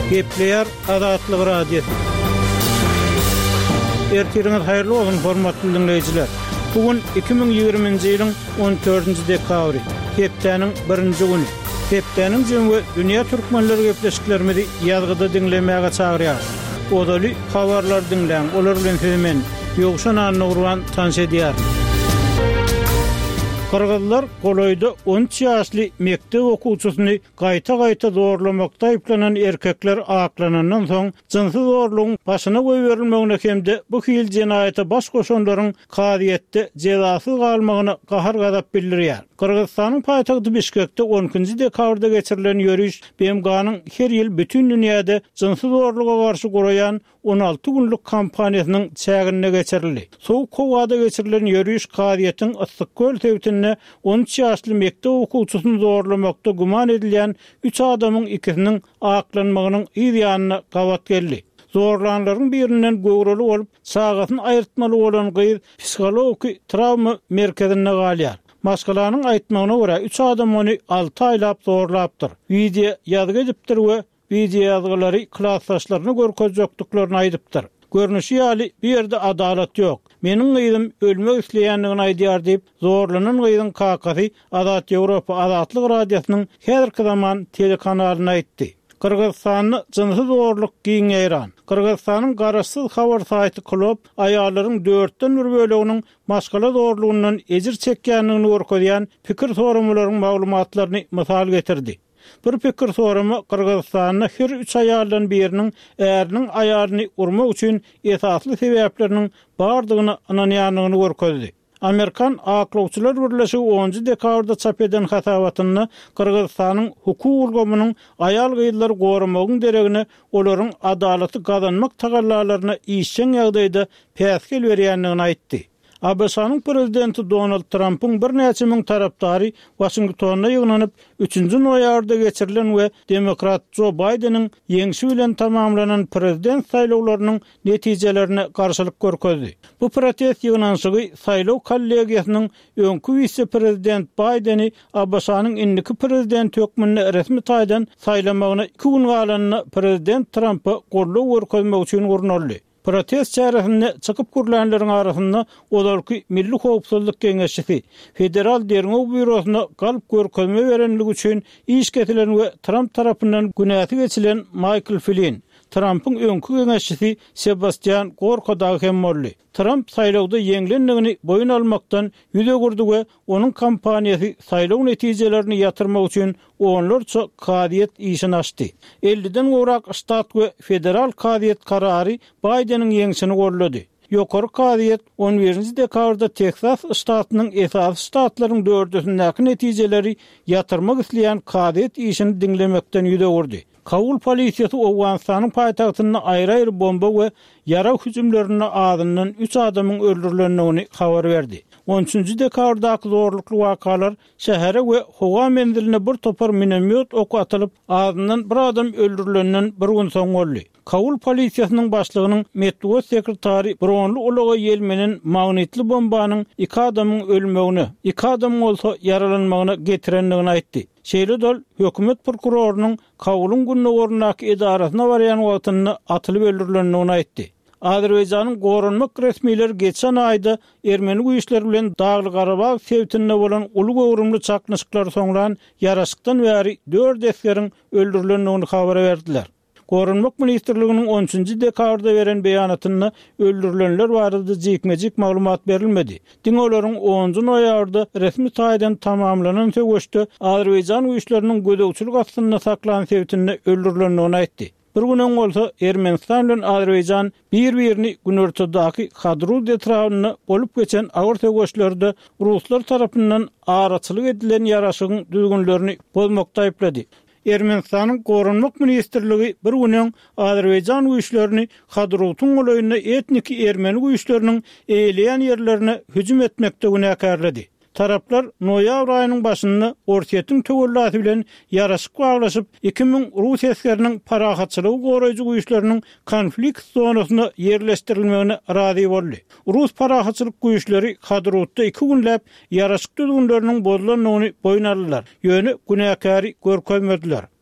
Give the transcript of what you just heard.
Gepleyer Adatlyk Radio. Ertiriniz hayırlı olsun hormatly dinleyijiler. Bugün 2020-nji ýylyň 14-nji dekabry, hepdeniň 1-nji güni. Hepdeniň jemgy dünýä türkmenleri gepleşiklerimizi ýazgyda dinlemäge çagyrýar. Odaly habarlar dinleň, olar bilen hemen ýogşan anygurwan tanş edýär. Kırgızlar Goloyda 13 ýaşly mektep okuwçysyny gaýta zorlamakda aýplanan erkekler aklanandan soň jynsyz zorlugyň başyna goýberilmegine hemde bu hil jenaýata baş goşanlaryň kadiýetde jezasyz galmagyna gahar gadap bildirýär. Kırgızstanyň paýtagty Bişkekde 10-njy dekabrda geçirilen ýörüş BMG'nyň her ýyl bütün dünýäde jynsyz zorluga garşy goraýan 16 günlük kampaniýasynyň çägine geçirildi. Soğuk Howada geçirilen ýörüş kadiýetiň Yssyk-Göl tewtine 13 ýaşly mektep okuwçysyny zorlamakda guman edilýän 3 adamyň ikisiniň aklanmagynyň ýa-da gawat geldi. Zorlanlaryň birinden göwreli bolup sagatyny aýyrtmaly bolan gyz psikologik travma merkezine galýar. Maskalaryň aýtmagyna görä 3 adam ony 6 aýlap zorlapdyr. Video ýazgy edipdir we video ýazgylary klassdaşlaryna görkezjekdiklaryny aýdypdyr. Görnüşi ýaly bir ýerde adalet ýok. Meniň gyzym ölmek isleýändigini aýdýar diýip zorlanan gyzyň kakasy Adat Ýewropa Adatlyk radiosynyň häzirki zaman telekanalyna aýtdy. Kırgızstanyny jynsyz zorluk giňeýän. Kırgızstanyň garaşsyz habar saýty Klop aýallaryň 4den bir böleginiň maskala zorlugundan ejir çekýändigini görkezýän pikir soramalaryň maglumatlaryny mysal getirdi. Bir pikir soramy Kırgızstanyň her 3 aýaldan biriniň äriniň aýalyny urmak üçin esasly sebäpleriniň bardygyny ananýanlygyny görkezdi. Amerikan Aklawçylar Birleşigi 10-njy dekabrda çap eden hasabatyny Kırgızstanyň hukuk ulgamynyň aýal gyzlary goramagyň deregini olaryň adalaty gazanmak tagallalaryna işçen ýagdaýda päskel berýändigini aýtdy. ABS-nyň prezidenti Donald Trump'ın bir näçe müň tarapdary Washingtonda ýygnanyp 3-nji noýabrda geçirilen we demokrat Joe Biden'in ýeňişi bilen tamamlanan prezident saýlawlarynyň netijelerine garşylyk görkezdi. Bu protest ýygnanşygy saýlaw kollegiýasynyň öňkü vice-prezident Biden'i ABS-nyň indiki prezident hökmüne resmi taýdan saýlamagyna 2 gün galanyna prezident Trump'a gollaw görkezmek üçin urinaldy. Protest çäresinde çykyp gürlänlerin arasynda olarky Milli Howpsuzlyk Geňeşçisi Federal Derňew Bürosyna galyp görkezme berenligi üçin iş getiren we Trump tarapyndan günäti geçilen Michael Flynn, Trump'ın öňkü geňeşçisi Sebastian Gorka hem boldy. Trump saýlawda ýeňlendigini boyun almakdan ýüze gurdy we onuň kampaniýasy saýlaw netijelerini ýatyrmak üçin onlarça kadiýet işini açdy. 50'den gorak ştat we federal kadiýet karary Biden'in ýeňişini gollady. Ýokary kadiýet 11-nji dekabrda Texas ştatynyň esas ştatlaryň 4-ündäki netijeleri ýatyrmak isleýän kadiýet işini dinlemekden ýüze gurdy. Kabul polisiýasy Awganistanyň paýtagtyna aýry-aýry bomba we ýara hüjümlerine adyndan 3 adamyň öldürilendigini habar berdi. 13-nji dekabrdaky zorlukly wakalar şähere we howa menziline bir topar minomyot oku atylyp adyndan bir adam öldürilenden bir gün soň boldy. Kabul polisiýasynyň başlygynyň medeniýet sekretary Bronly Ulaga ýelmenen magnitli bombanyň 2 adamyň ölmegini, 2 adam bolsa ýaralanmagyna getirendigini aýtdy. Şeýle dol hökümet prokurorunyň Kabulun günnäwründäki edarasyna barýan wagtyny atylyp öldürilendigini aýtdy. Azerbaýjanyň goranmak resmiýleri geçen aýda Ermeni güýçleri bilen Dagly Garabag sewtinde bolan uly gowrumly çaknyşyklar soňran ýaraşykdan bäri 4 eskeriň öldürilendigini habar berdiler. Goranmak ministrliginiň 13-nji dekabrda beren beýanatyna öldürilenler barada jekmejik maglumat berilmedi. Diňolaryň 10-njy noýabrda resmi taýdan tamamlanan söwüşde Azerbaýjan güýçleriniň gödäwçilik astyna saklanan sewtinde öldürilendigini aýtdy. Bir günden bolsa Ermenistan bilen Azerbaýjan bir-birini günortadaky Hadruz etrawyna bolup geçen agyr söwüşlerde Ruslar tarapyndan araçylyk edilen ýaraşygyň düzgünlerini bozmakda aýplady. Ermenistanyň Goranmak ministrligi bir günden Azerbaýjan güýçlerini Hadruzun goýunyna etnik Ermeni güýçleriniň eýleýän ýerlerine hüjüm etmekde günäkärledi. Taraplar noýabr aýynyň başynda Ortiýetiň töwelläsi bilen ýaraşyk baglaşyp 2000 Rus eskeriniň parahatçylygy goraýjy güýçleriniň konflikt zonasyna ýerleşdirilmegine razy boldy. Rus parahatçylyk güýçleri Hadrutda 2 günläp ýaraşyk düzgünleriniň bozulanyny boyun aldylar. Ýöne günäkäri görkezmediler.